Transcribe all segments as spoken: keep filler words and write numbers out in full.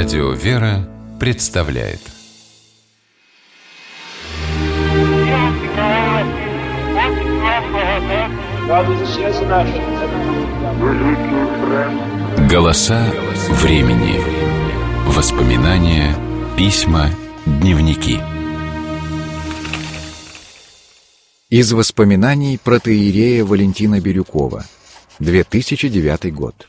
Радио «Вера» представляет «Голоса времени». Воспоминания, письма, дневники. Из воспоминаний протоиерея Валентина Бирюкова, две тысячи девятый год.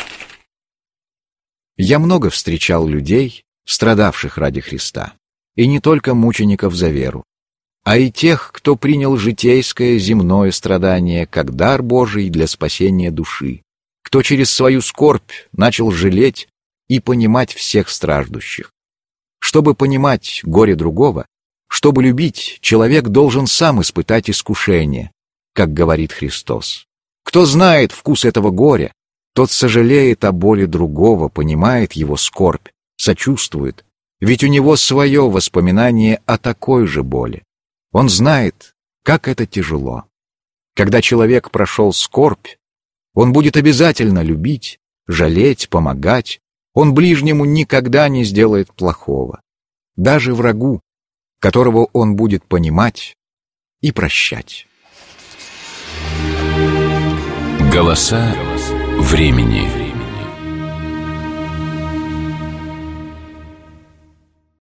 Я много встречал людей, страдавших ради Христа, и не только мучеников за веру, а и тех, кто принял житейское земное страдание как дар Божий для спасения души, кто через свою скорбь начал жалеть и понимать всех страждущих. Чтобы понимать горе другого, чтобы любить, человек должен сам испытать искушение, как говорит Христос. Кто знает вкус этого горя, тот сожалеет о боли другого, понимает его скорбь, сочувствует, ведь у него свое воспоминание о такой же боли. Он знает, как это тяжело. Когда человек прошел скорбь, он будет обязательно любить, жалеть, помогать, он ближнему никогда не сделает плохого, даже врагу, которого он будет понимать и прощать. Голоса времени.